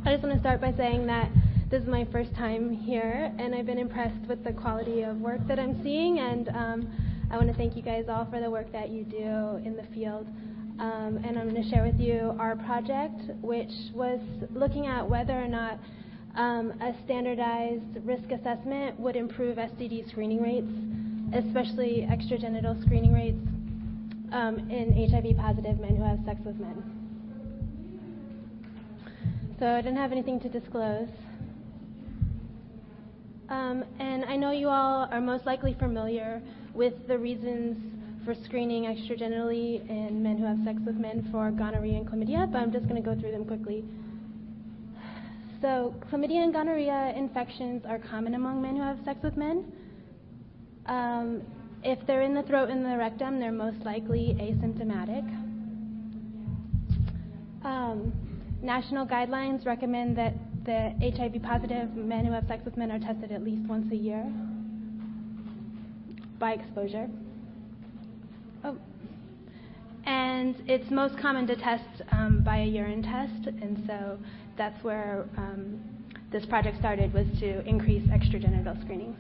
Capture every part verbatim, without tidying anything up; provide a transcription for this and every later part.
I just want to start by saying that this is my first time here, and I've been impressed with the quality of work that I'm seeing, and um, I want to thank you guys all for the work that you do in the field. Um, and I'm going to share with you our project, which was looking at whether or not um, a standardized risk assessment would improve S T D screening rates, especially extragenital screening rates um, in H I V-positive men who have sex with men. So I didn't have anything to disclose. Um, and I know you all are most likely familiar with the reasons for screening extragenitally in men who have sex with men for gonorrhea and chlamydia, but I'm just going to go through them quickly. So chlamydia and gonorrhea infections are common among men who have sex with men. Um, if they're in the throat and the rectum, they're most likely asymptomatic. Um, national guidelines recommend that the H I V-positive men who have sex with men are tested at least once a year by exposure. Oh. And it's most common to test um, by a urine test, and so that's where um, this project started, was to increase extragenital screening.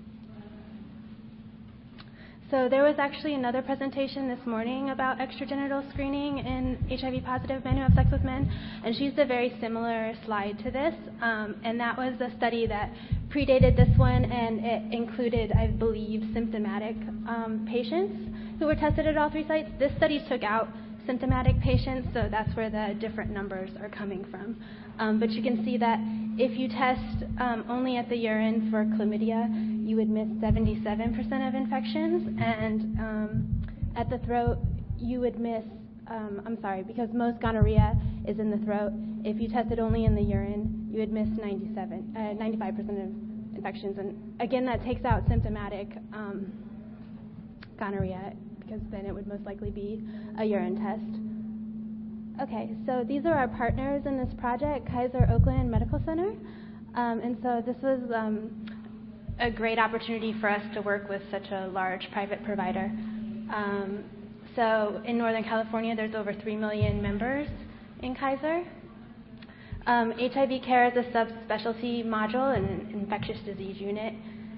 So there was actually another presentation this morning about extragenital screening in H I V-positive men who have sex with men, and she used a very similar slide to this, um, and that was a study that predated this one, and it included, I believe, symptomatic um, patients who were tested at all three sites. This study took out symptomatic patients, so that's where the different numbers are coming from. Um, but you can see that if you test um, only at the urine for chlamydia, you would miss seventy-seven percent of infections, and um, at the throat, you would miss, um, I'm sorry, because most gonorrhea is in the throat. If you tested only in the urine, you would miss ninety-seven, uh, ninety-five percent of infections. And again, that takes out symptomatic um, gonorrhea, because then it would most likely be a urine test. Okay, so these are our partners in this project, Kaiser Oakland Medical Center. Um, and so this was um, a great opportunity for us to work with such a large private provider. Um, so in Northern California, there's over three million members in Kaiser. Um, H I V Care is a subspecialty module in an infectious disease unit.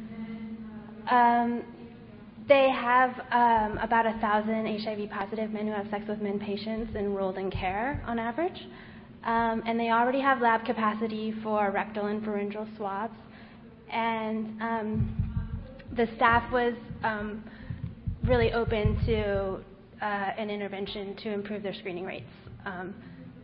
Um, They have um, about one thousand H I V-positive men who have sex with men patients enrolled in care on average. Um, and they already have lab capacity for rectal and pharyngeal swabs. And um, the staff was um, really open to uh, an intervention to improve their screening rates. Um,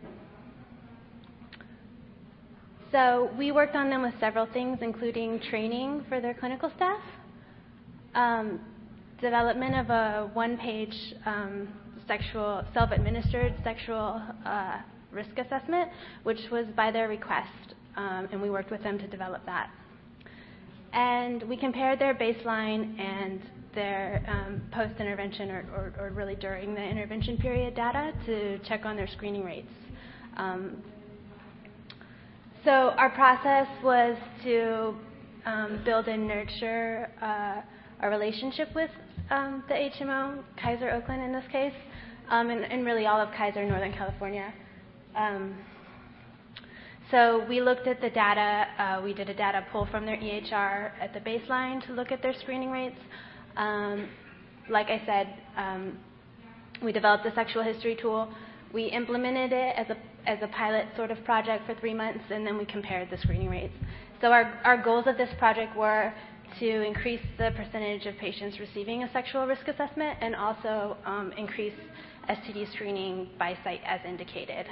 so we worked on them with several things, including training for their clinical staff, Um, development of a one-page um, sexual, self-administered sexual uh, risk assessment, which was by their request, um, and we worked with them to develop that. And we compared their baseline and their um, post-intervention, or, or, or really during the intervention period data, to check on their screening rates. Um, so our process was to um, build and nurture uh, a relationship with um, the H M O, Kaiser Oakland in this case, um, and, and really all of Kaiser Northern California. Um, so we looked at the data. Uh, we did a data pull from their E H R at the baseline to look at their screening rates. Um, like I said, um, we developed a sexual history tool. We implemented it as a as a pilot sort of project for three months, and then we compared the screening rates. So our, our goals of this project were to increase the percentage of patients receiving a sexual risk assessment, and also um, increase S T D screening by site as indicated.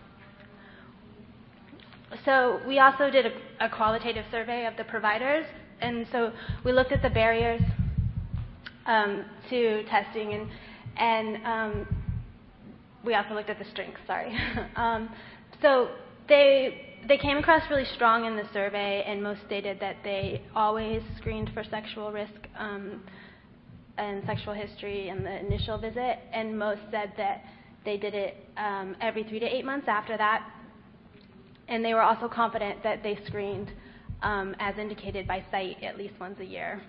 So we also did a, a qualitative survey of the providers, and so we looked at the barriers um, to testing, and, and um, we also looked at the strengths, sorry. um, so they They came across really strong in the survey, and most stated that they always screened for sexual risk um, and sexual history in the initial visit, and most said that they did it um, every three to eight months after that. And they were also confident that they screened um, as indicated by site at least once a year.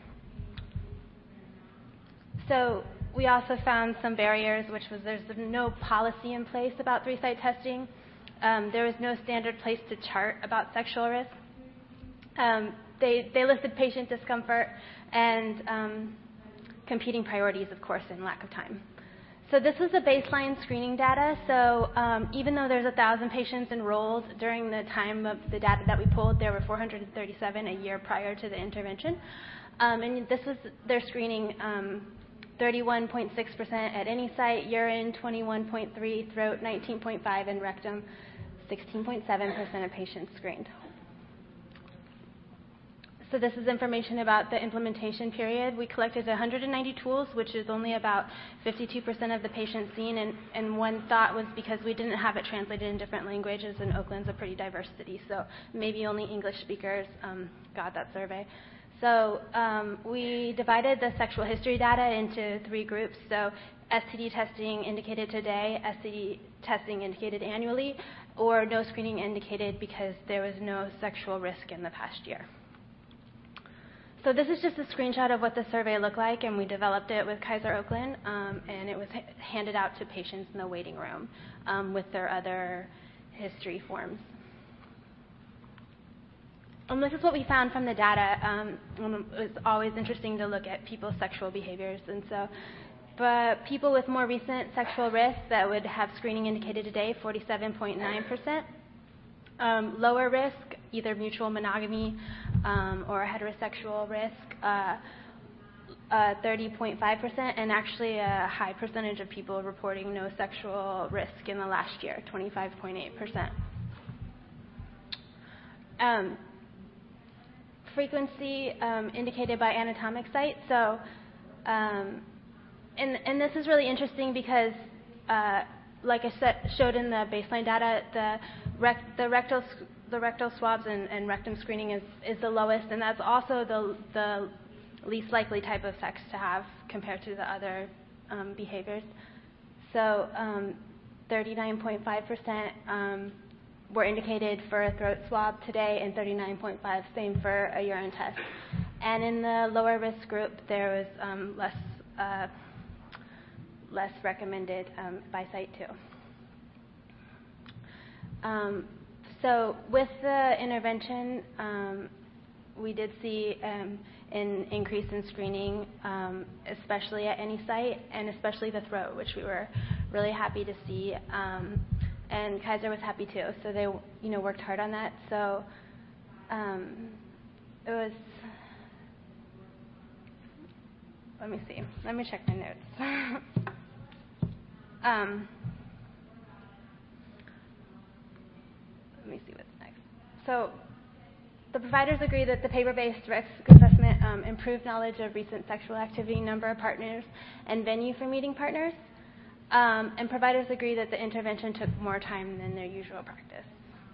So we also found some barriers, which was there's no policy in place about three-site testing. um, there was no standard place to chart about sexual risk. Um, they, they listed patient discomfort and um, competing priorities, of course, and lack of time. So this was the baseline screening data. So um, even though there's one thousand patients enrolled during the time of the data that we pulled, there were four hundred thirty-seven a year prior to the intervention. Um, and this was their screening, um, thirty-one point six percent at any site, urine twenty-one point three, throat nineteen point five, and rectum sixteen point seven percent of patients screened. So this is information about the implementation period. We collected one hundred ninety tools, which is only about fifty-two percent of the patients seen, and, and one thought was because we didn't have it translated in different languages, and Oakland's a pretty diverse city, so maybe only English speakers um, got that survey. So um, we divided the sexual history data into three groups. So S T D testing indicated today, S T D testing indicated annually, or no screening indicated because there was no sexual risk in the past year. So this is just a screenshot of what the survey looked like, and we developed it with Kaiser Oakland, um, and it was ha handed out to patients in the waiting room um, with their other history forms. And this is what we found from the data. Um, it was always interesting to look at people's sexual behaviors, and so but people with more recent sexual risk that would have screening indicated today, forty-seven point nine percent. Um, lower risk, either mutual monogamy um, or heterosexual risk, uh, uh, thirty point five percent, and actually a high percentage of people reporting no sexual risk in the last year, twenty-five point eight percent. Um, frequency um, indicated by anatomic site. So, um, and, and this is really interesting because, uh, like I said, showed in the baseline data, the, rec the rectal the rectal swabs and, and rectum screening is, is the lowest, and that's also the, the least likely type of sex to have compared to the other um, behaviors. So thirty-nine point five percent um, were indicated for a throat swab today, and thirty-nine point five percent same for a urine test. And in the lower risk group, there was um, less uh, less recommended um, by site too. Um, so with the intervention, um, we did see um, an increase in screening, um, especially at any site, and especially the throat, which we were really happy to see. Um, and Kaiser was happy too, so they, you know, worked hard on that. So um, it was. Let me see. Let me check my notes. um, let me see what's next. So the providers agree that the paper-based risk assessment um, improved knowledge of recent sexual activity, number of partners, and venue for meeting partners. Um, and providers agree that the intervention took more time than their usual practice.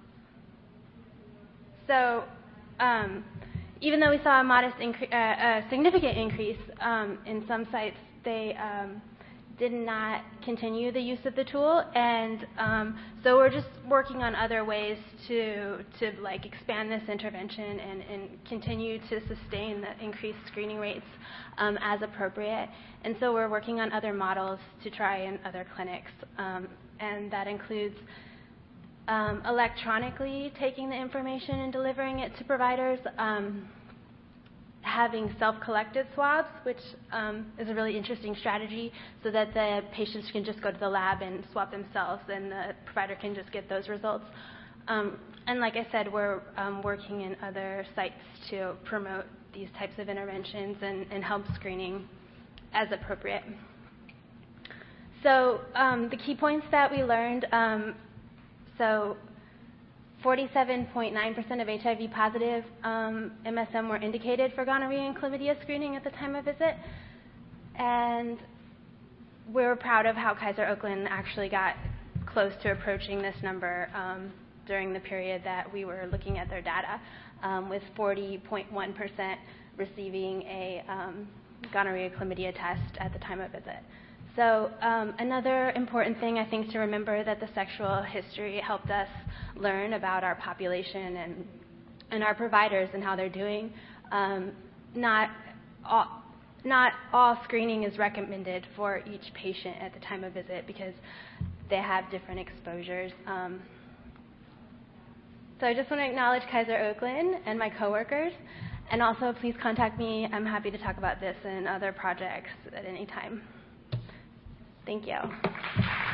So um, even though we saw a modest, incre uh, a significant increase um, in some sites, they um, did not continue the use of the tool, and um, so we're just working on other ways to to like expand this intervention and, and continue to sustain the increased screening rates um, as appropriate. And so we're working on other models to try in other clinics, um, and that includes um, electronically taking the information and delivering it to providers. Um, having self-collected swabs, which um, is a really interesting strategy, so that the patients can just go to the lab and swab themselves, and the provider can just get those results. Um, and like I said, we're um, working in other sites to promote these types of interventions and, and help screening as appropriate. So um, the key points that we learned, um, so forty-seven point nine percent of H I V positive um, M S M were indicated for gonorrhea and chlamydia screening at the time of visit. And we're proud of how Kaiser Oakland actually got close to approaching this number um, during the period that we were looking at their data, um, with forty point one percent receiving a um, gonorrhea chlamydia test at the time of visit. So um, another important thing, I think, to remember that the sexual history helped us learn about our population and, and our providers and how they're doing. Um, not, all, not all screening is recommended for each patient at the time of visit because they have different exposures. Um, So I just want to acknowledge Kaiser Oakland and my coworkers, and also please contact me. I'm happy to talk about this and other projects at any time. Thank you.